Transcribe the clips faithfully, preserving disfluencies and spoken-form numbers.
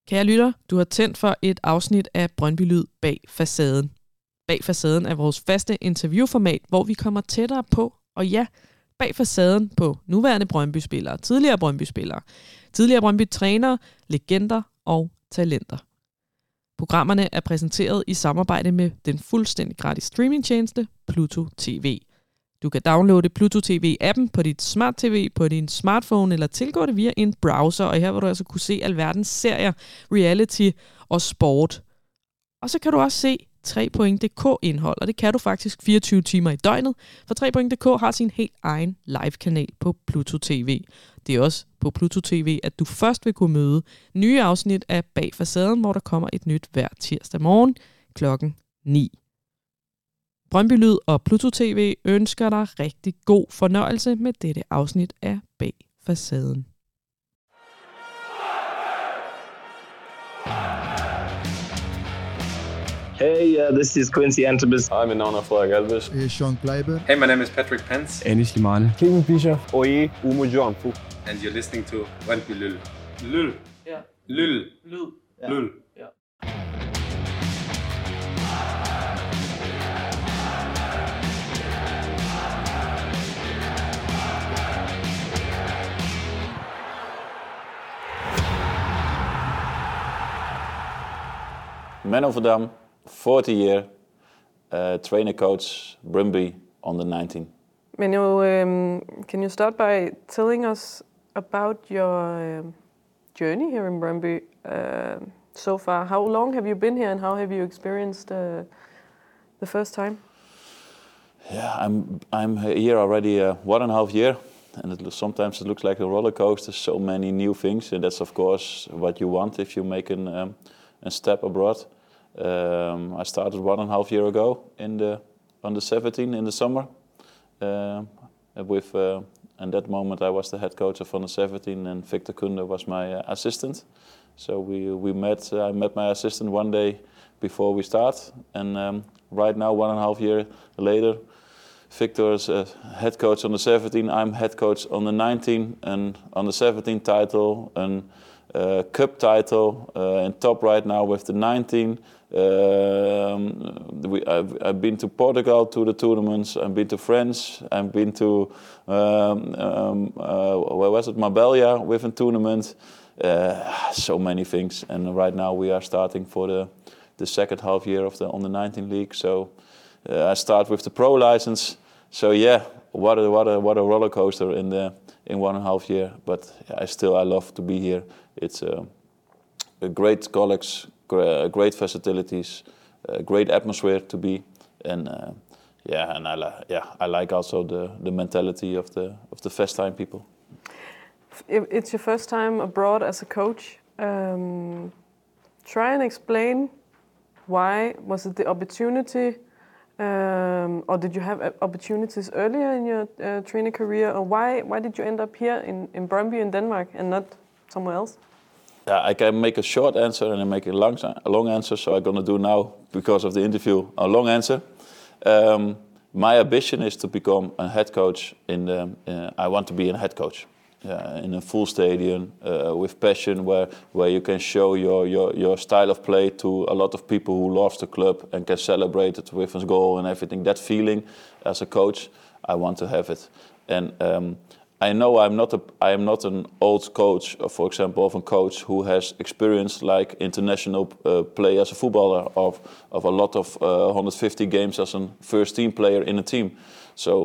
Kære lytter, du har tændt for et afsnit af Brøndby Lyd bag facaden. Bag facaden er vores faste interviewformat, hvor vi kommer tættere på, og ja, bag facaden på nuværende Brøndby-spillere, tidligere Brøndby-spillere, tidligere Brøndby-trænere, legender og talenter. Programmerne er præsenteret i samarbejde med den fuldstændig gratis streamingtjeneste Pluto T V. Du kan downloade Pluto T V-appen på dit smart T V, på din smartphone, eller tilgå det via en browser, og her vil du altså kunne se alverdens serier, reality og sport. Og så kan du også se tre point punktum d k-indhold, og det kan du faktisk fireogtyve timer i døgnet, for tre point punktum d k har sin helt egen live-kanal på Pluto T V. Det er også på Pluto T V, at du først vil kunne møde nye afsnit af Bag Facaden, hvor der kommer et nyt hver tirsdag morgen klokken ni. Brøndby Lyd og Pluto T V ønsker dig rigtig god fornøjelse med dette afsnit af Bag Facaden. Hey, uh, this is Quincy Antibus. I'm Inanna Flag Elvis. Hey, Sean Kleiber. Hey, my name is Patrick Pence. Anis Slimane. Kevin Fischer. Oye, Umo Joampu. And you're listening to Brøndby Lyd. Lyd. Ja. Lyd. Lyd. Ja. Lyd. Ja. Man of Dam, forty year, uh, trainer coach, Brøndby under nineteen. Menno, um, can you start by telling us about your um, journey here in Brøndby uh, so far? How long have you been here and how have you experienced uh, the first time? Yeah, I'm I'm here already uh, one and a half year, and it, sometimes it looks like a roller coaster. So many new things, and that's of course what you want if you make an um, a step abroad. Um, I started one and a half year ago in the under seventeen in the summer. Uh, with uh, and that moment I was the head coach of under seventeen, and Victor Kunde was my uh, assistant. So we we met. Uh, I met my assistant one day before we start, and um, right now one and a half year later, Victor is uh, head coach on the seventeen. I'm head coach on the nineteen, and on the seventeen title and uh, cup title uh, in top right now with the nineteen. Um, we, I've, I've been to Portugal to the tournaments. I've been to France. I've been to um, um, uh, where was it? Marbella with a tournament. Uh, so many things, and right now we are starting for the the second half year of the under nineteen league. So uh, I start with the pro license. So yeah, what a what a what a roller coaster in the in one and a half year. But I still I love to be here. It's uh, a great colleagues, great facilities, uh, great atmosphere to be, and uh, yeah, and I li- yeah I like also the, the mentality of the of the first time people. It's your first time abroad as a coach. Um, try and explain why. Was it the opportunity, um, or did you have opportunities earlier in your uh, trainer career, or why why did you end up here in in Brøndby in Denmark and not somewhere else? Yeah, I can make a short answer and I make a long, a long answer. So I'm gonna do now, because of the interview, a long answer. Um, my ambition is to become a head coach. In the, uh, I want to be a head coach uh, in a full stadium uh, with passion, where where you can show your, your your style of play to a lot of people who love the club and can celebrate it with a goal and everything. That feeling as a coach, I want to have it. And um, I know I'm not a I am not an old coach, for example, of a coach who has experience like international uh, play as a footballer, of of a lot of uh, one hundred fifty games as a first team player in a team. So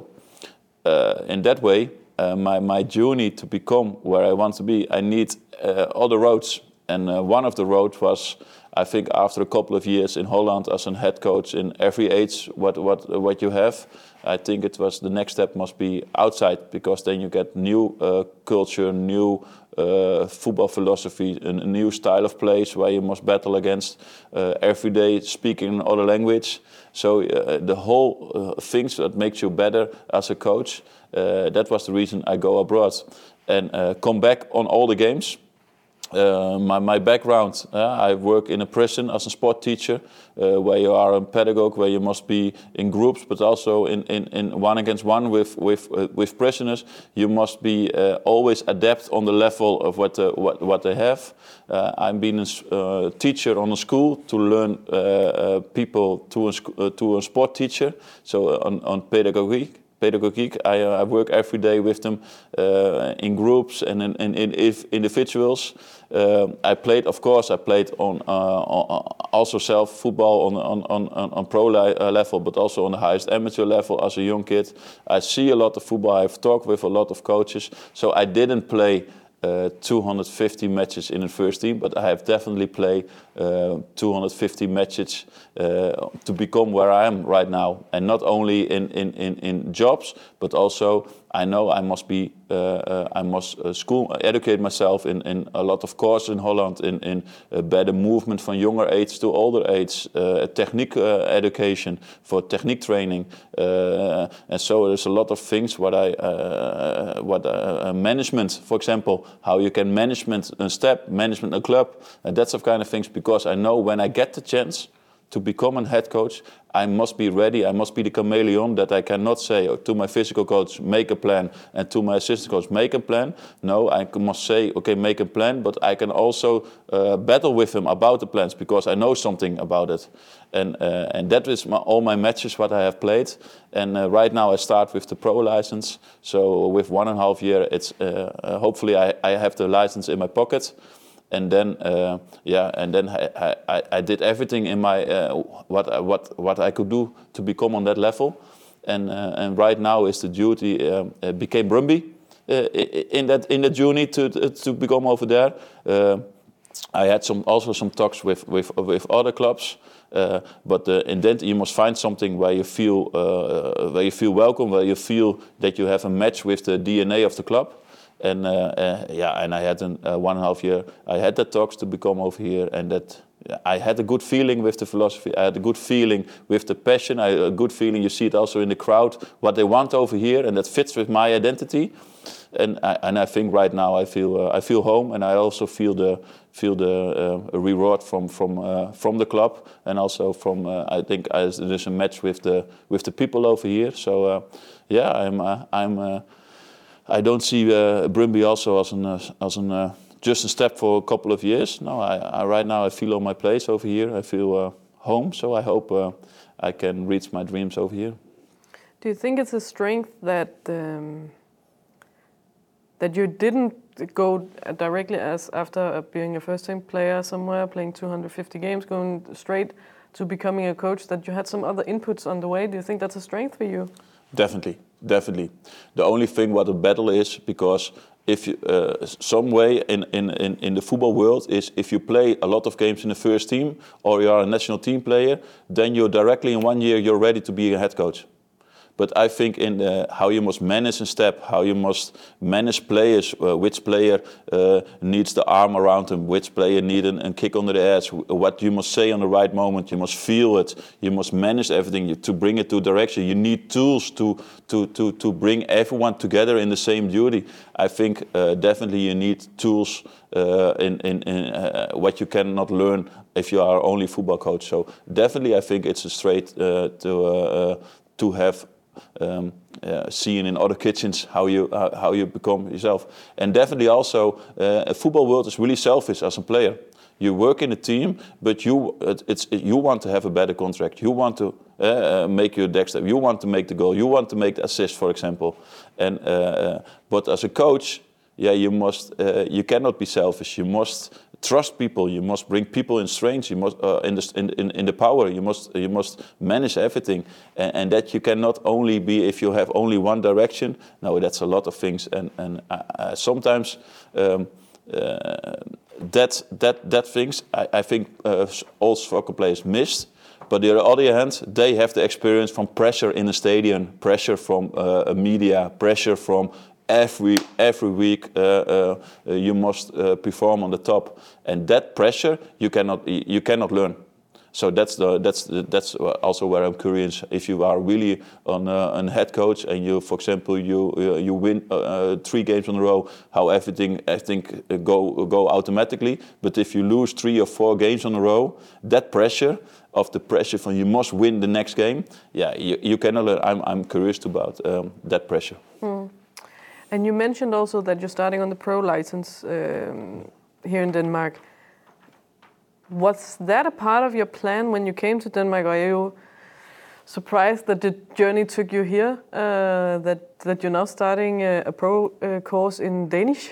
uh, in that way, uh, my my journey to become where I want to be, I need uh, other roads, and uh, one of the roads was, I think, after a couple of years in Holland as a head coach in every age, what what what you have. I think it was the next step must be outside, because then you get new uh, culture, new uh, football philosophy, a new style of play where you must battle against uh, every day, speaking another language. So uh, the whole uh, things that makes you better as a coach. Uh, that was the reason I go abroad and uh, come back on all the games. Uh, my, my background, uh, I work in a prison as a sport teacher, uh, where you are a pedagogue, where you must be in groups, but also in, in, in one against one with with uh, with prisoners. You must be uh, always adapt on the level of what uh, what what they have. Uh, I've been a uh, teacher on a school to learn uh, uh, people to a uh, to a sport teacher, so on on pedagogy. Pedagogic. I, uh, I work every day with them uh, in groups and in, in, in if individuals. Uh, I played, of course, I played on, uh, on also self football on on on, on pro li- uh, level, but also on the highest amateur level as a young kid. I see a lot of football. I've talked with a lot of coaches. So I didn't play Uh, two hundred fifty matches in the first team, but I have definitely played uh, two hundred fifty matches uh, to become where I am right now. And not only in, in, in, in jobs, but also I know I must be uh, uh, I must uh, school educate myself in, in a lot of courses in Holland in, in uh, better movement from younger age to older age, uh, technique uh, education for technique training, uh, and so there's a lot of things what I uh, what uh, management, for example, how you can management a step, management a club, and that sort of kind of things. Because I know when I get the chance to become a head coach, I must be ready. I must be the chameleon that I cannot say to my physical coach, make a plan, and to my assistant coach, make a plan. No, I must say, okay, make a plan, but I can also uh, battle with him about the plans because I know something about it. And uh, and that is my, all my matches what I have played. And uh, right now I start with the pro license. So with one and a half year, it's uh, uh, hopefully I, I have the license in my pocket. And then, uh, yeah, and then I, I, I did everything in my uh, what what what I could do to become on that level, and uh, and right now is the duty uh, uh, became Brøndby uh, in that in the journey to to become over there. Uh, I had some also some talks with with with other clubs, uh, but uh, in that you must find something where you feel uh, where you feel welcome, where you feel that you have a match with the D N A of the club. And uh, uh, yeah, and I had an, uh, one and a half year. I had the talks to become over here, and that I had a good feeling with the philosophy. I had a good feeling with the passion. I had a good feeling. You see it also in the crowd what they want over here, and that fits with my identity. And I, and I think right now I feel uh, I feel home, and I also feel the feel the uh, reward from from uh, from the club, and also from uh, I think I, there's a match with the with the people over here. So uh, yeah, I'm uh, I'm. Uh, I don't see uh, Brøndby also as an uh, as an uh, just a step for a couple of years. No, I, I right now I feel on my place over here. I feel uh, home, so I hope uh, I can reach my dreams over here. Do you think it's a strength that um, that you didn't go directly as after being a first-team player somewhere, playing two hundred fifty games, going straight to becoming a coach? That you had some other inputs on the way. Do you think that's a strength for you? Definitely, definitely. The only thing what a battle is, because if you, uh, some way in, in, in, in the football world is if you play a lot of games in the first team or you are a national team player, then you're directly in one year you're ready to be a head coach. But I think in the, how you must manage a step, how you must manage players, uh, which player uh, needs the arm around him, which player needs a kick under the ass, what you must say on the right moment, you must feel it, you must manage everything to bring it to direction. You need tools to to to to bring everyone together in the same duty. I think uh, definitely you need tools uh, in in, in uh, what you cannot learn if you are only football coach. So definitely I think it's a straight uh, to uh, uh, to have. Um, uh, seeing in other kitchens how you uh, how you become yourself, and definitely also uh, a football world is really selfish as a player. You work in a team, but you it, it's it, you want to have a better contract. You want to uh, make your next step. You want to make the goal. You want to make the assist, for example. And uh, but as a coach, yeah, you must uh, you cannot be selfish. You must trust people. You must bring people in strength. You must uh, in, the, in in in the power. You must you must manage everything, and, and that you cannot only be if you have only one direction. No, that's a lot of things, and and uh, uh, sometimes um, uh, that that that things I, I think uh, all soccer players missed. But on the other hand, they have the experience from pressure in the stadium, pressure from uh, media, pressure from every every week uh, uh, you must uh, perform on the top, and that pressure you cannot you cannot learn. So that's the that's the, that's also where I'm curious. If you are really on a, an head coach and you, for example, you uh, you win uh, three games in a row, how everything I think uh, go go automatically. But if you lose three or four games in a row, that pressure of the pressure from you must win the next game. Yeah, you, you cannot. Learn. I'm I'm curious about um, that pressure. Mm. And you mentioned also that you're starting on the pro license um, here in Denmark. Was that a part of your plan when you came to Denmark? Are you surprised that the journey took you here? Uh, that that you're now starting a, a pro uh, course in Danish?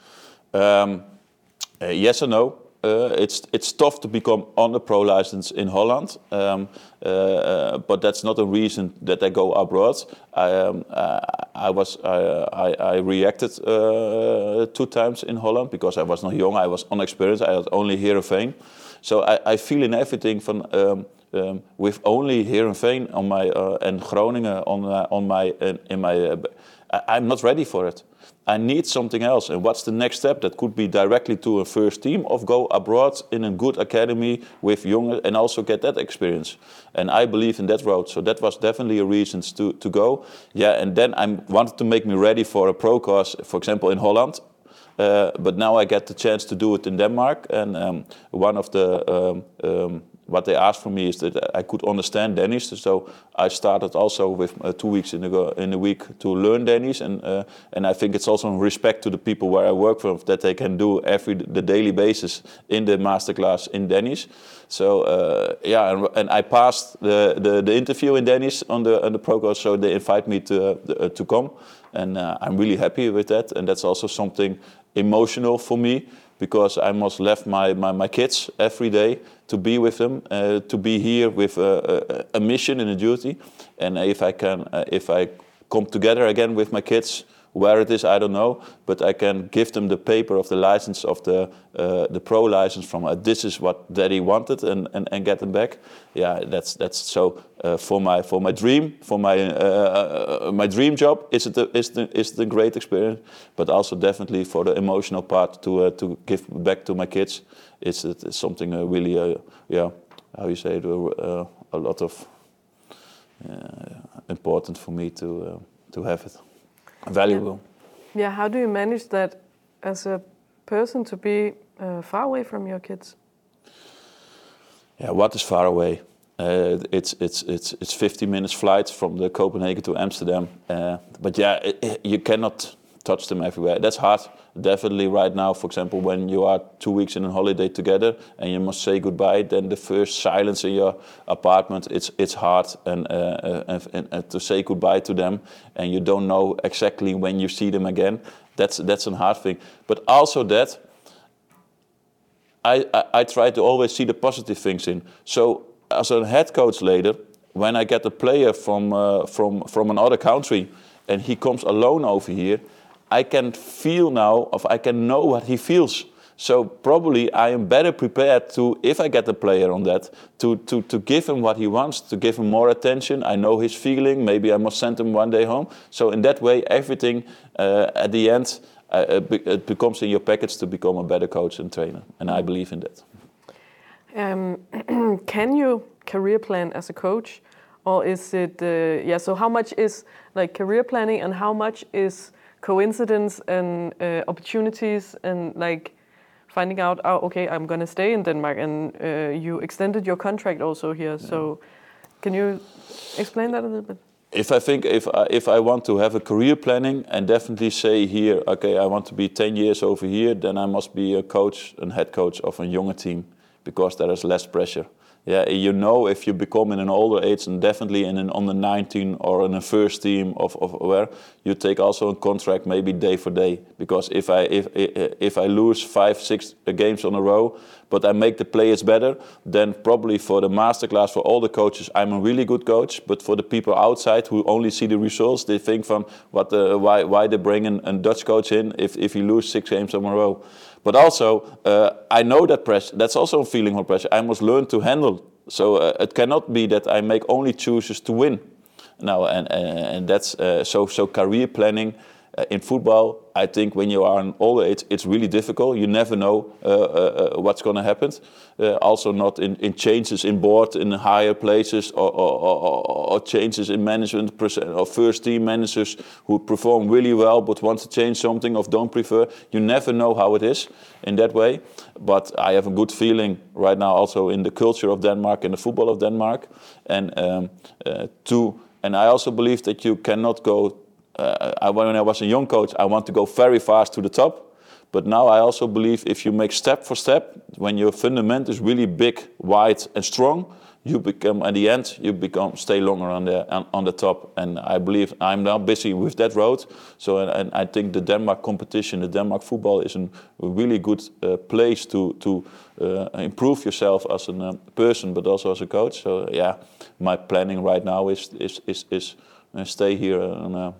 Um, uh, yes and no. Uh, it's it's tough to become on the pro license in Holland, um, uh, uh, but that's not a reason that I go abroad. I um, uh, I was I, I, I reacted uh, two times in Holland because I was not young, I was unexperienced, I had only Heerenveen. So I, I feel in everything from um, um, with only Heerenveen on my uh, and Groningen on uh, on my in, in my. Uh, I, I'm not ready for it. I need something else. And what's the next step? That could be directly to a first team or go abroad in a good academy with young and also get that experience. And I believe in that road. So that was definitely a reason to, to go. Yeah, and then I wanted to make me ready for a pro course, for example, in Holland. Uh, but now I get the chance to do it in Denmark. And um, one of the... Um, um, what they asked from me is that I could understand Danish, so I started also with uh, two weeks in a, in a week to learn Danish, and uh, and I think it's also in respect to the people where I work for that they can do every the daily basis in the masterclass in Danish. So uh, yeah, and, and I passed the, the, the interview in Danish on the on the pro course, so they invite me to uh, to come, and uh, I'm really happy with that, and that's also something emotional for me. Because I must left my, my, my kids every day to be with them, uh, to be here with a, a, a mission and a duty. And if I can, uh, if I come together again with my kids, where it is, I don't know, but I can give them the paper of the license of the uh, the pro license from uh, this is what Daddy wanted, and, and, and get them back. Yeah, that's that's so uh, for my for my dream, for my uh, uh, my dream job. Is it the, is the is the great experience, but also definitely for the emotional part to uh, to give back to my kids. It's, it's something uh, really uh, yeah, how you say it, uh, a lot of uh, important for me to uh, to have it. Valuable. Yeah. yeah, how do you manage that as a person to be uh, far away from your kids? Yeah, what is far away? Uh, it's it's it's it's fifty minutes flight from the Copenhagen to Amsterdam. Uh, but yeah, it, it, you cannot touch them everywhere. That's hard. Definitely right now, for example, when you are two weeks in a holiday together and you must say goodbye, then the first silence in your apartment, it's it's hard and, uh, and, and, and to say goodbye to them, and you don't know exactly when you see them again. That's that's a hard thing. But also that I, I, I try to always see the positive things in. So as a head coach later, when I get a player from uh, from from another country and he comes alone over here, I can feel now, of I can know what he feels. So probably I am better prepared to, if I get a player on that, to, to, to give him what he wants, to give him more attention. I know his feeling. Maybe I must send him one day home. So in that way, everything uh, at the end, uh, it becomes in your package to become a better coach and trainer. And I believe in that. Um, can you career plan as a coach? Or is it, uh, yeah, so how much is like career planning and how much is coincidence and uh, opportunities and like finding out, oh, okay, I'm going to stay in Denmark, and uh, you extended your contract also here. Yeah. So can you explain that a little bit? If I think, if I, if I want to have a career planning and definitely say here, okay, I want to be ten years over here, then I must be a coach and head coach of a younger team because there is less pressure. Yeah, you know, if you become in an older age, and definitely in an under nineteen or in a first team of, of where you take also a contract maybe day for day. Because if I if if I lose five six games on a row, but I make the players better, then probably for the masterclass for all the coaches, I'm a really good coach. But for the people outside who only see the results, they think from what the, why why they bring an, a Dutch coach in if if you lose six games in a row. But also, uh, I know that pressure. That's also a feeling of pressure. I must learn to handle. So uh, it cannot be that I make only choices to win. Now, and and, and that's uh, so. So career planning Uh, in football, I think when you are an older age, it's really difficult. You never know uh, uh, what's going to happen. Uh, also not in, in changes in board, in higher places, or, or, or, or changes in management, or first team managers who perform really well but want to change something or don't prefer. You never know how it is in that way. But I have a good feeling right now also in the culture of Denmark and the football of Denmark. And um, uh, to, and I also believe that you cannot go. Uh, I, when I was a young coach, I want to go very fast to the top. But now I also believe if you make step for step, when your fundament is really big, wide and strong, you become, at the end, you become stay longer on the on, on the top. And I believe I'm now busy with that road. So and, and I think the Denmark competition, the Denmark football is an, a really good uh, place to to uh, improve yourself as a uh, person, but also as a coach. So yeah, my planning right now is is is, is uh, stay here on uh,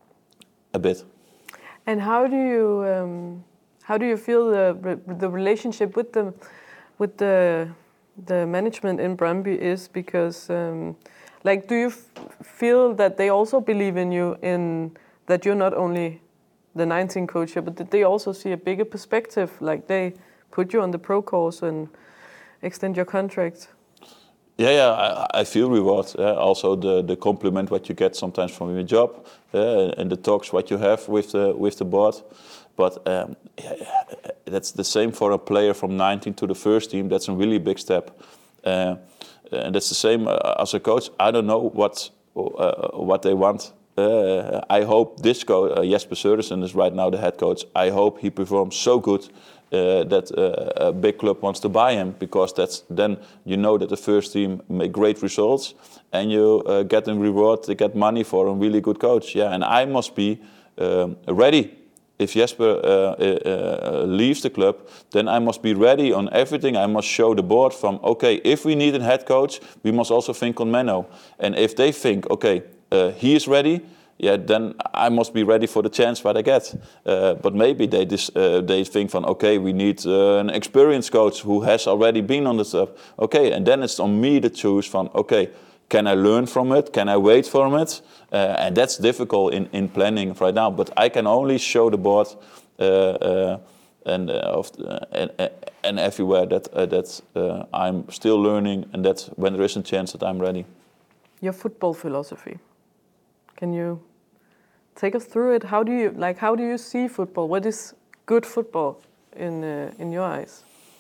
a bit. And how do you um, how do you feel the the relationship with the with the the management in Brøndby is? Because um, like, do you f- feel that they also believe in you, in that you're not only the nineteen coach here, but that they also see a bigger perspective, like they put you on the pro course and extend your contract? Yeah, yeah, I, I feel reward. Uh, also, the, the compliment what you get sometimes from your job, uh, and the talks what you have with the with the board. But um, yeah, that's the same for a player from nineteen to the first team. That's a really big step, uh, and that's the same uh, as a coach. I don't know what uh, what they want. Uh, I hope this coach, uh, Jesper Sørensen, is right now the head coach. I hope he performs so good uh, that uh, a big club wants to buy him, because that's then you know that the first team make great results and you uh, get them reward. They get money for a really good coach. Yeah, and I must be um, ready. If Jesper uh, uh, leaves the club, then I must be ready on everything. I must show the board from, okay, if we need a head coach, we must also think on Menno. And if they think, okay, uh, he is ready, yeah, then I must be ready for the chance what I get. Uh, but maybe they dis, uh, they think from, okay, we need uh, an experienced coach who has already been on the top. Okay, and then it's on me to choose from, okay, can I learn from it? Can I wait for it? Uh, and that's difficult in, in planning right now. But I can only show the board uh, uh, and, uh, of, uh, and and everywhere that uh, that uh, I'm still learning, and that when there is a chance that I'm ready. Your football philosophy. Can you take us through it? How do you like? How do you see football? What is good football in uh, in your eyes?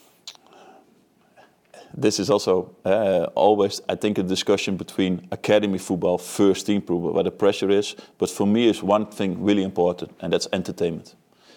This is also uh, always, I think, a discussion between academy football, first team football, where the pressure is. But for me, is one thing really important, and that's entertainment.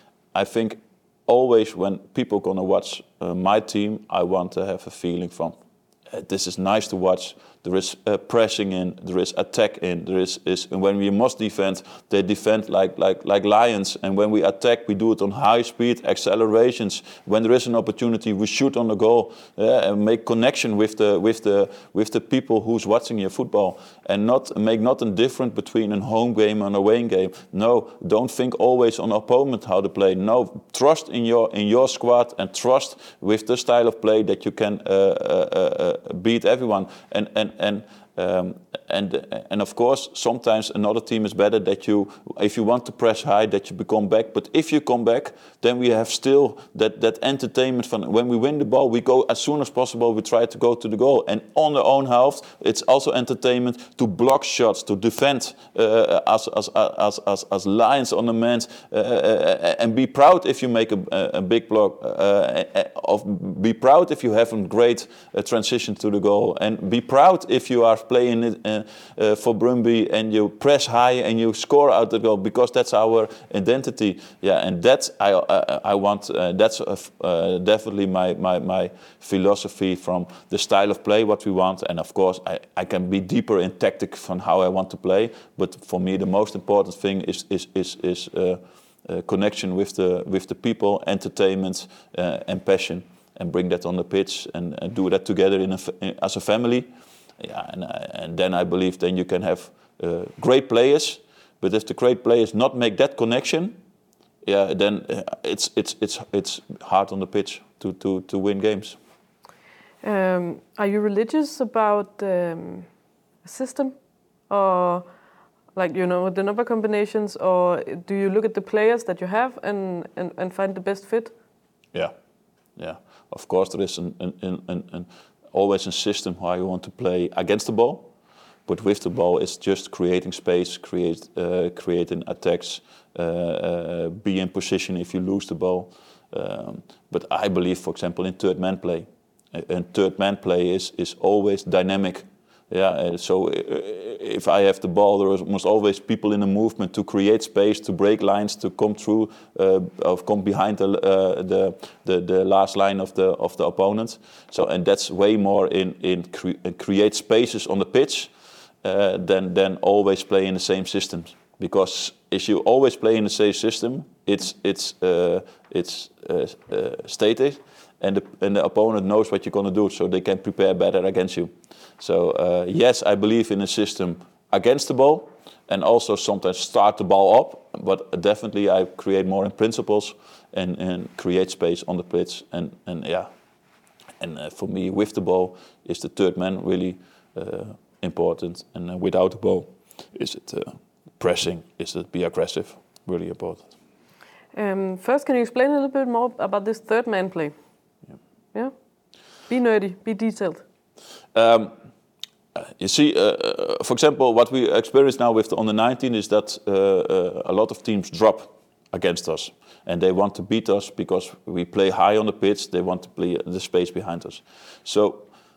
I think always when people gonna watch uh, my team, I want to have a feeling from, uh, this is nice to watch. There is uh, pressing in, there is attack in, there is, is and when we must defend, they defend like like like lions. And when we attack, we do it on high speed, accelerations. When there is an opportunity, we shoot on the goal uh, and make connection with the with the with the people who's watching your football, and not make not a difference between a home game and a away game. No, don't think always on opponent how to play. No, trust in your in your squad, and trust with the style of play that you can uh, uh, uh, beat everyone. And and and um, and and of course, sometimes another team is better. That you, if you want to press high, that you become back. But if you come back, then we have still that that entertainment. From when we win the ball, we go as soon as possible. We try to go to the goal, and on their own half, it's also entertainment to block shots, to defend uh, as, as as as as lions on the man, uh, uh, and be proud if you make a, a big block. Uh, of be proud if you have a great uh, transition to the goal, and be proud if you are playing it uh, uh, for Brøndby and you press high and you score out the goal, because that's our identity. Yeah, and that's I I, I want. Uh, that's uh, uh, definitely my, my my philosophy from the style of play what we want. And of course, I, I can be deeper in tactics on how I want to play. But for me, the most important thing is is is is uh, uh, connection with the with the people, entertainment, uh, and passion, and bring that on the pitch and, and do that together in a, in, as a family. Yeah, and, uh, and then I believe then you can have uh, great players, but if the great players not make that connection, yeah, then uh, it's it's it's it's hard on the pitch to to to win games. Um, are you religious about um, a system, or Like, you know, the number combinations, or do you look at the players that you have and, and, and find the best fit? Yeah, yeah. Of course, there is an, an, an, an always a system how you want to play against the ball, but with the ball, it's just creating space, create, uh, creating attacks, uh, uh, be in position if you lose the ball. Um, but I believe, for example, in third man play, and third man play is is always dynamic. Yeah, so if I have the ball, there must always people in the movement to create space, to break lines, to come through, uh, or come behind the, uh, the the the last line of the of the opponent. So, and that's way more in in cre- create spaces on the pitch uh, than than always play in the same system. Because if you always play in the same system, it's it's uh, it's uh, uh, static. And the, and the opponent knows what you're going to do, so they can prepare better against you. So uh, yes, I believe in a system against the ball, and also sometimes start the ball up. But definitely, I create more in principles and, and create space on the pitch. And and yeah, and uh, for me, with the ball, is the third man really uh, important. And uh, without the ball, is it uh, pressing? Is it be aggressive? Really important. Um, first, can you explain a little bit more about this third man play? Yeah, be nerdy, be detailed. Um, you see, uh, for example, what we experience now with the under nineteen is that uh, uh, a lot of teams drop against us, and they want to beat us because we play high on the pitch. They want to play the space behind us. So,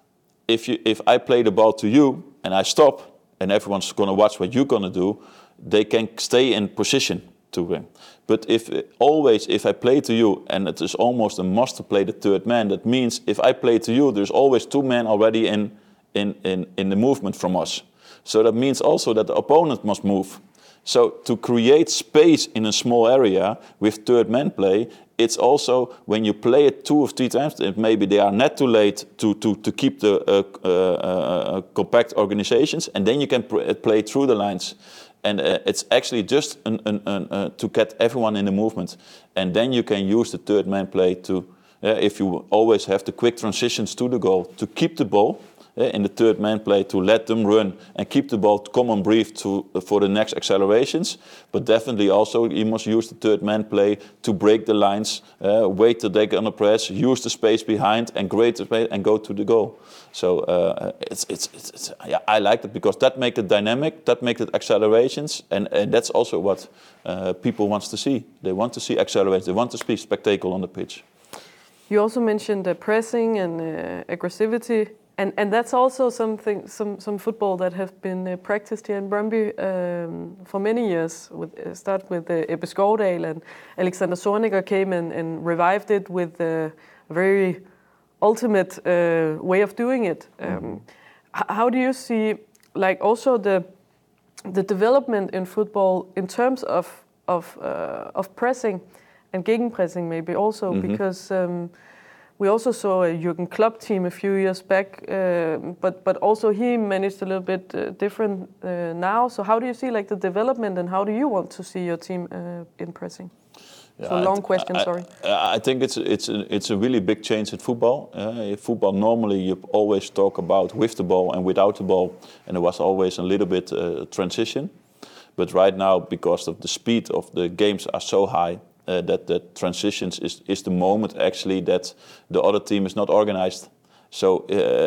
if you, if I play the ball to you and I stop, and everyone's going to watch what you're going to do, they can stay in position to win. But if always, if I play to you, and it is almost a must to play the third man, that means if I play to you, there's always two men already in, in, in, in the movement from us. So that means also that the opponent must move. So to create space in a small area with third man play, it's also when you play it two or three times, maybe they are not too late to, to, to keep the uh, uh, uh, compact organizations, and then you can pr- play through the lines. And uh, it's actually just an, an, an, uh, to get everyone in the movement. And then you can use the third man play to, uh, if you always have the quick transitions to the goal, to keep the ball uh, in the third man play, to let them run and keep the ball to come on brief to, uh, for the next accelerations. But definitely also you must use the third man play to break the lines, uh, wait till they get on the press, use the space behind and create the space and go to the goal. So uh, it's, it's it's it's yeah, I like it because that makes it dynamic, that makes it accelerations, and, and that's also what uh, people wants to see. They want to see accelerations. They want to see spectacle on the pitch. You also mentioned uh, pressing and uh, aggressivity, and, and that's also something some some football that has been uh, practiced here in Brøndby um, for many years. With uh, start with uh, Ebbe Skovdal, and Alexander Zorniger came and, and revived it with uh, a very ultimate uh, way of doing it. Um, h- how do you see, like, also the the development in football in terms of of uh, of pressing and gegenpressing, maybe also mm-hmm. because um, we also saw a Jürgen Klopp team a few years back, uh, but but also he managed a little bit uh, different uh, now. So how do you see like the development, and how do you want to see your team uh, in pressing? Yeah, so long I, question, I, sorry. I think it's it's a, it's a really big change in football. Uh, in football, normally you always talk about with the ball and without the ball, and there was always a little bit uh, transition. But right now, because of the speed of the games are so high, uh, that the transitions is, is the moment actually that the other team is not organized. So,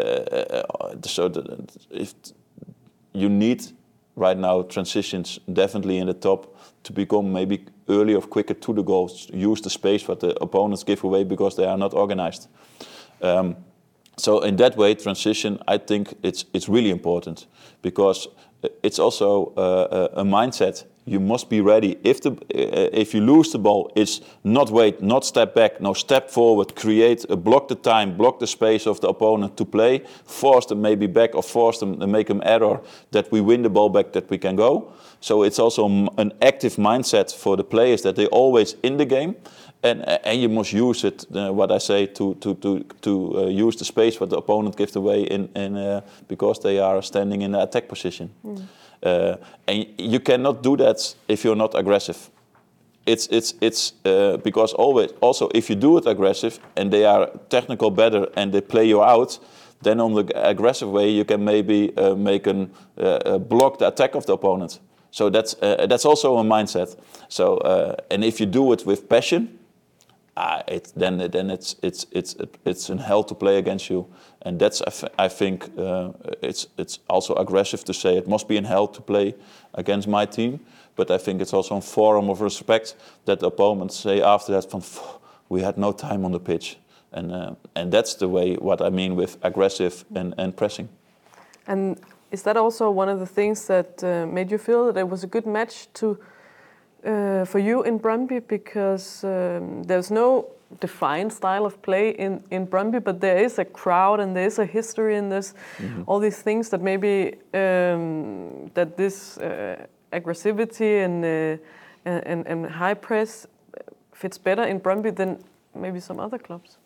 uh, so the, if you need right now transitions definitely in the top to become maybe earlier or quicker to the goals, use the space what the opponents give away because they are not organized. Um, so in that way, transition, I think it's it's really important because it's also uh, a mindset. You must be ready. If the uh, if you lose the ball, it's not wait, not step back, no step forward. Create, uh, block the time, block the space of the opponent to play. Force them maybe back or force them and make them error that we win the ball back, that we can go. So it's also an active mindset for the players that they always in the game, and and you must use it. Uh, what I say to to to to uh, use the space what the opponent gives away in in uh, because they are standing in the attack position. Mm. Uh, and you cannot do that if you're not aggressive. It's it's it's uh, because always also if you do it aggressive and they are technical better and they play you out, then on the aggressive way you can maybe uh, make an uh, uh, block the attack of the opponent. So that's uh, that's also a mindset. So uh, and if you do it with passion, uh, it, then then it's it's it's it's in hell to play against you. And that's I, th- I think uh, it's it's also aggressive to say it must be in hell to play against my team. But I think it's also a forum of respect that the opponents say after that from we had no time on the pitch. And uh, and that's the way what I mean with aggressive and, and pressing. And is that also one of the things that uh, made you feel that it was a good match to uh, for you in Brøndby? Because um, there's no defined style of play in, in Brøndby, but there is a crowd and there is a history and there's mm-hmm. all these things that maybe um, that this uh, aggressivity and, uh, and and high press fits better in Brøndby than maybe some other clubs.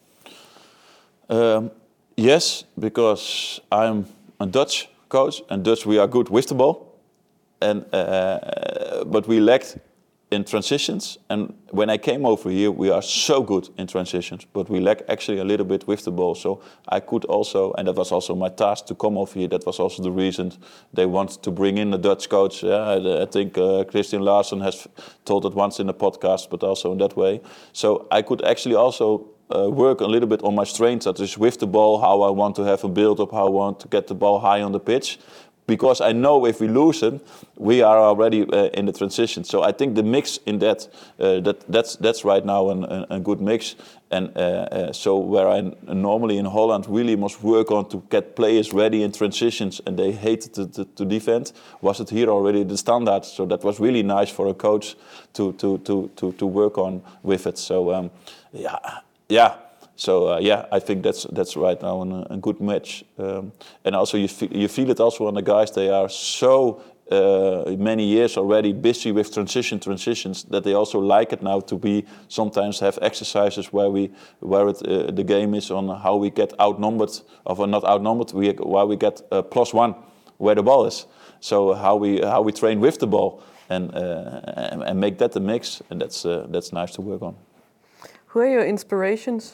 Um, yes, because I'm a Dutch coach, and Dutch we are good with the ball, and uh, but we lacked in transitions. And when I came over here, we are so good in transitions, but we lack actually a little bit with the ball. So I could also, and that was also my task to come over here. That was also the reason they wanted to bring in a Dutch coach. Yeah, I, I think uh, Christian Larsen has told it once in the podcast, but also in that way. So I could actually also Uh, work a little bit on my strengths, that is with the ball, how I want to have a build-up, how I want to get the ball high on the pitch. Because I know if we loosen, we are already uh, in the transition. So I think the mix in that, uh, that that's that's right now an, a, a good mix. And uh, uh, so where I normally in Holland really must work on to get players ready in transitions, and they hate to, to, to defend, was it here already the standard? So that was really nice for a coach to to to to, to work on with it. So um, yeah. Yeah, so uh, yeah, I think that's that's right now an, a good match, um, and also you feel, you feel it also on the guys. They are so uh, many years already busy with transition transitions that they also like it now to be sometimes have exercises where we where it, uh, the game is on how we get outnumbered or not outnumbered, we where we get uh, plus one where the ball is. So how we how we train with the ball and uh, and, and make that the mix, and that's uh, that's nice to work on. Who are your inspirations?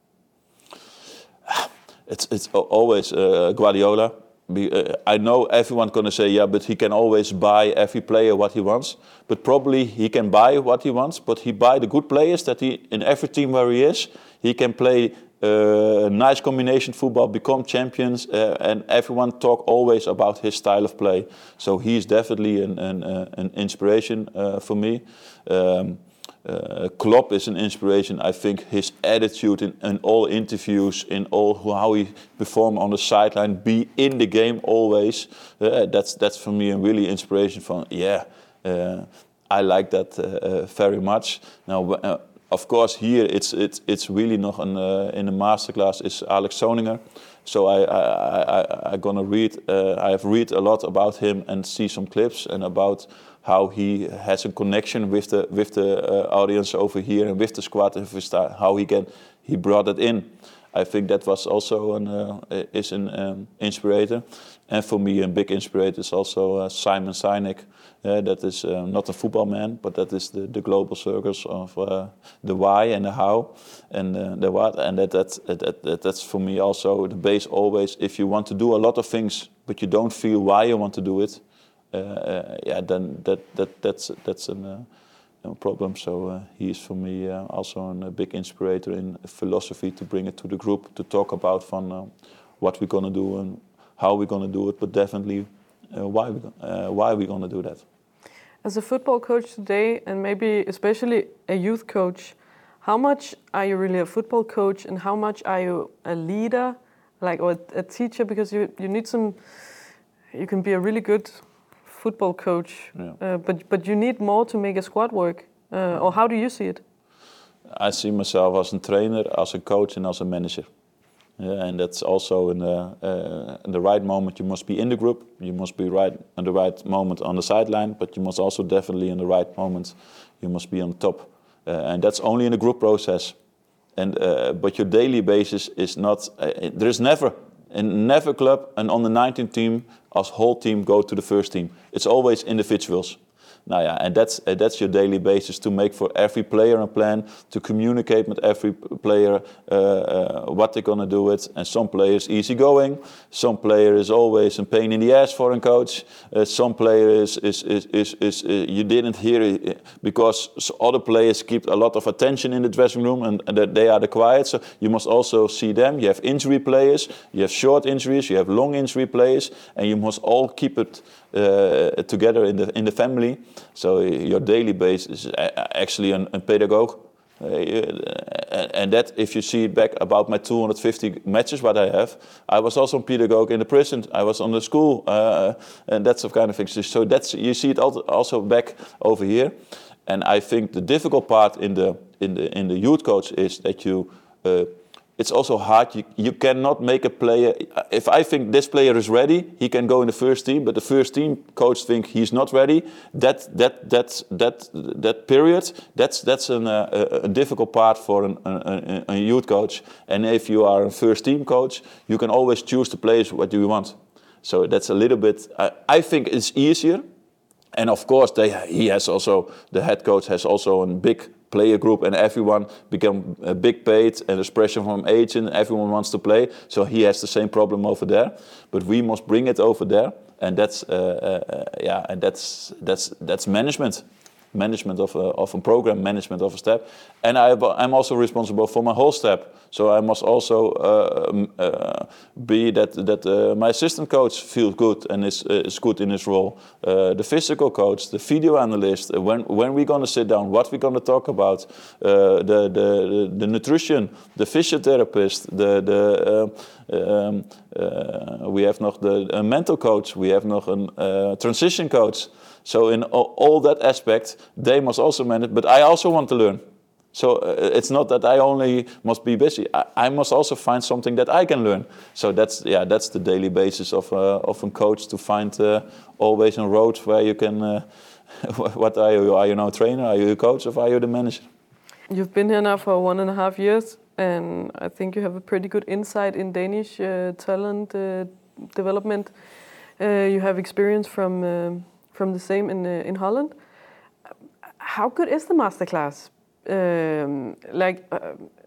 It's it's always uh, Guardiola. Be, uh, I know everyone's going to say, yeah, but he can always buy every player what he wants. But probably he can buy what he wants, but he buy the good players that he, in every team where he is, he can play uh, nice combination football, become champions, uh, and everyone talk always about his style of play. So he's definitely an, an, uh, an inspiration uh, for me. Um, Uh, Klopp is an inspiration. I think his attitude in, in all interviews, in all how he perform on the sideline, be in the game always. Uh, that's that's for me a really inspiration. From yeah, uh, I like that uh, uh, very much. Now, uh, of course, here it's it's it's really nog an uh, in the masterclass is Alex Soninger. So I I I I gonna read. Uh, I have read a lot about him and see some clips and about how he has a connection with the with the uh, audience over here and with the squad, and with the, how he can he brought it in. I think that was also an uh, is an um, inspirator, and for me a big inspirator is also uh, Simon Sinek. Uh, that is uh, not a football man, but that is the, the global circles of uh, the why and the how and uh, the what, and that, that, that, that that's for me also the base always. If you want to do a lot of things, but you don't feel why you want to do it, uh, uh, yeah, then that that that's that's an, uh, a problem. So uh, he is for me uh, also an, a big inspirator in philosophy to bring it to the group to talk about from uh, what we're gonna do and how we're gonna do it, but definitely uh, why we uh, why we're gonna do that. As a football coach today, and maybe especially a youth coach, how much are you really a football coach, and how much are you a leader, like or a teacher? Because you you need some, you can be a really good football coach, yeah. uh, but but you need more to make a squad work. Uh, or how do you see it? I see myself as a trainer, as a coach, and as a manager. Yeah, and that's also in the, uh, in the right moment you must be in the group, you must be right in the right moment on the sideline, but you must also definitely in the right moment you must be on top. Uh, and that's only in the group process. And uh, but your daily basis is not, uh, there is never, in never club, an under nineteen team as whole team go to the first team. It's always individuals. Nou ja, and that's uh, that's your daily basis to make for every player a plan, to communicate with every player uh, uh, what they're gonna do it. And some players easygoing, some player is always a pain in the ass for a coach. Uh, some player is is is is, is uh, you didn't hear it because other players keep a lot of attention in the dressing room and, and they are the quiet. So you must also see them. You have injury players, you have short injuries, you have long injury players, and you must all keep it uh, together in the in the family. So your daily base is actually a, a pedagogue. Uh, and that, if you see it back about my two hundred fifty matches what I have, I was also a pedagogue in the prison. I was on the school, uh, and that's the kind of things. So that's you see it also back over here. And I think the difficult part in the in the in the youth coach is that you. Uh, It's also hard. You, you cannot make a player. If I think this player is ready, he can go in the first team. But the first team coach think he's not ready. That that that that that period. That's that's an, uh, a difficult part for an, a, a youth coach. And if you are a first team coach, you can always choose the players what do you want. So that's a little bit. I, I think it's easier. And of course, they, he has also the head coach has also a big player group, and everyone become a big paid and expression from agent. Everyone wants to play, so he has the same problem over there. But we must bring it over there, and that's uh, uh, yeah, and that's that's that's management, management of a, of a program, management of a step. And I, I'm also responsible for my whole step. So I must also uh, uh, be that that uh, my assistant coach feels good and is uh, is good in his role. Uh, the physical coach, the video analyst. Uh, when when we're gonna sit down, what we're gonna talk about. Uh, the, the the nutrition, the physiotherapist, the the uh, um, uh, we have nog the a mental coach. We have nog a uh, transition coach. So in all, all that aspect, they must also manage. But I also want to learn. So uh, it's not that I only must be busy. I, I must also find something that I can learn. So that's yeah, that's the daily basis of uh, of a coach, to find uh, always a road where you can. Uh, what are you? Are you now a trainer? Are you a coach? Or are you the manager? You've been here now for one and a half years, and I think you have a pretty good insight in Danish uh, talent uh, development. Uh, you have experience from uh, from the same in uh, in Holland. How good is the masterclass? Um, like, uh,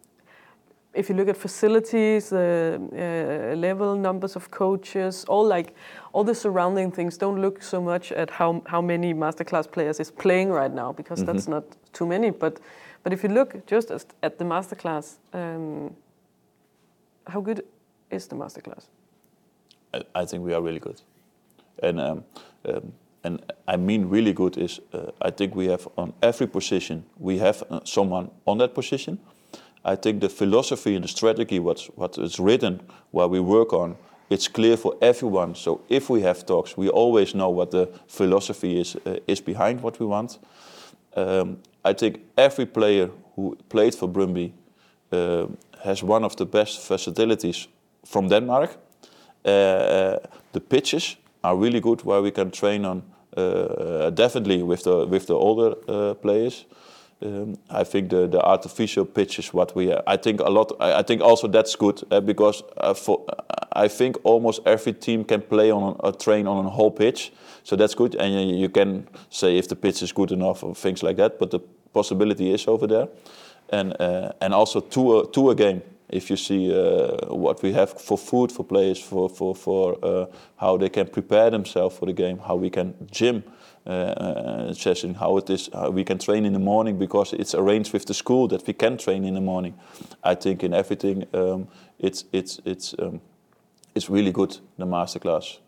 if you look at facilities, uh, uh, level, numbers of coaches, all like all the surrounding things don't look so much at how how many masterclass players is playing right now, because mm-hmm. that's not too many. But but if you look just at the masterclass, um, how good is the masterclass? I, I think we are really good, and. Um, um, And I mean really good is, uh, I think we have on every position, we have uh, someone on that position. I think the philosophy and the strategy, what's, what is written, what we work on, it's clear for everyone. So if we have talks, we always know what the philosophy is, uh, is behind what we want. Um, I think every player who played for Brøndby uh, has one of the best facilities from Denmark. Uh, the pitches are really good where we can train on. Uh, definitely with the with the older uh, players, um, I think the, the artificial pitch is what we. Uh, I think a lot. I, I think also that's good uh, because uh, for uh, I think almost every team can play on a, a train on a whole pitch, so that's good. And you, you can say if the pitch is good enough or things like that. But the possibility is over there, and uh, and also to a, to a game. If you see uh, what we have for food for players, for for for uh, how they can prepare themselves for the game, how we can gym uh, session, how it is, how we can train in the morning because it's arranged with the school that we can train in the morning. I think in everything, um, it's it's it's um, it's really good, the masterclass.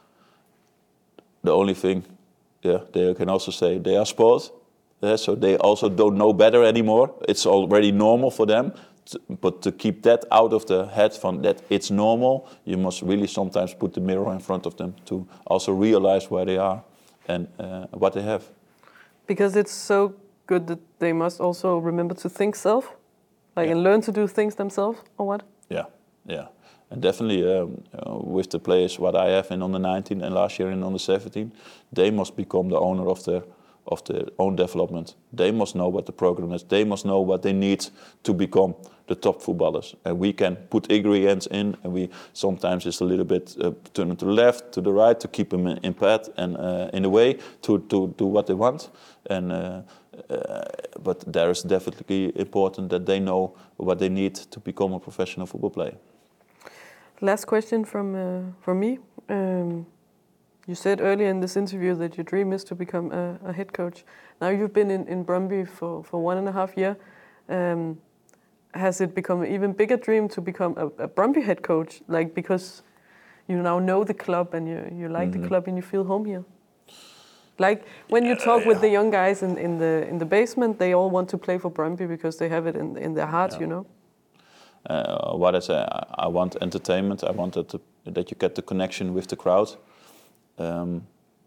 The only thing, yeah, they can also say they are spoiled, yeah, so they also don't know better anymore. It's already normal for them. But to keep that out of the head from that it's normal, you must really sometimes put the mirror in front of them to also realize where they are and uh, what they have. Because it's so good that they must also remember to think self, like yeah. and learn to do things themselves, or what? Yeah, yeah. And definitely um, uh, with the players what I have in under nineteen and last year in under seventeen, they must become the owner of their of their own development. They must know what the program is. They must know what they need to become the top footballers. And we can put ingredients in, and we sometimes it's a little bit uh, turn to the left, to the right, to keep them in, in path and uh, in a way to, to do what they want. And uh, uh, but there is definitely important that they know what they need to become a professional football player. Last question from uh, from me. Um, you said earlier in this interview that your dream is to become a, a head coach. Now you've been in, in Brøndby for, for one and a half year. Um, has it become an even bigger dream to become a, a Brøndby head coach? Like because you now know the club and you, you like mm-hmm. the club and you feel home here? Like when you talk uh, with the young guys in, in the in the basement, they all want to play for Brøndby because they have it in in their hearts, yeah. you know. Uh, what I say, I, I want entertainment. I want that, to, that you get the connection with the crowd. Um,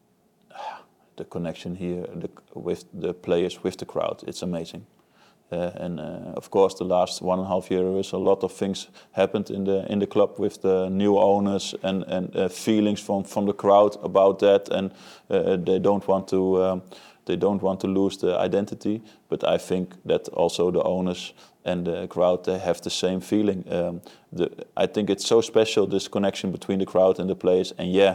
the connection here the, with the players, with the crowd, it's amazing. Uh, and uh, of course, the last one and a half years, a lot of things happened in the in the club with the new owners and and uh, feelings from, from the crowd about that, and uh, they don't want to um, they don't want to lose the identity. But I think that also the owners and the crowd, they have the same feeling. Um, the, I think it's so special, this connection between the crowd and the players. And yeah,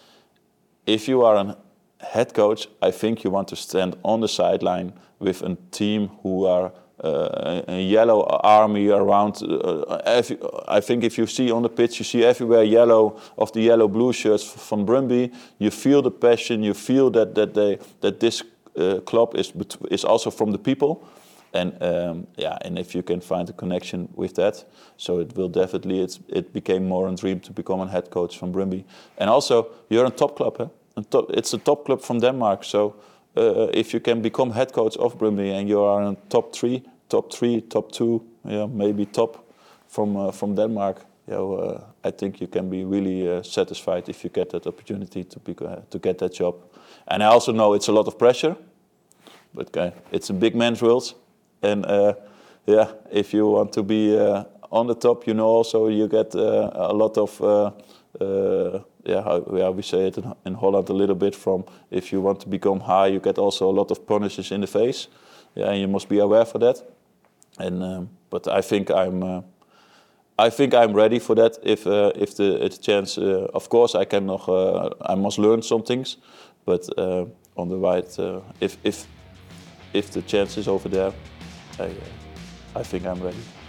if you are a head coach, I think you want to stand on the sideline with a team who are uh, a yellow army around. Uh, every, I think if you see on the pitch, you see everywhere yellow of the yellow blue shirts from Brøndby. You feel the passion. You feel that that they that this uh, club is is also from the people. And um, yeah, and if you can find a connection with that, so it will definitely. It's, it became more a dream to become a head coach from Brøndby. And also, you're a top club, huh? A top, it's a top club from Denmark. So uh, if you can become head coach of Brøndby and you are in top three, top three, top two, yeah, maybe top from uh, from Denmark, you know, uh, I think you can be really uh, satisfied if you get that opportunity to be, uh, to get that job. And I also know it's a lot of pressure, but uh, it's a big man's world. And uh, yeah, if you want to be uh, on the top, you know, also you get uh, a lot of, uh, uh, yeah, how, how we say it in, in Holland a little bit from, if you want to become high, you get also a lot of punishes in the face. Yeah, and you must be aware for that. And um, but I think I'm, uh, I think I'm ready for that. If uh, if the, if the chance, uh, of course, I can nog, uh, I must learn some things, but uh, on the right, uh, if if if the chance is over there. I, I think I'm ready.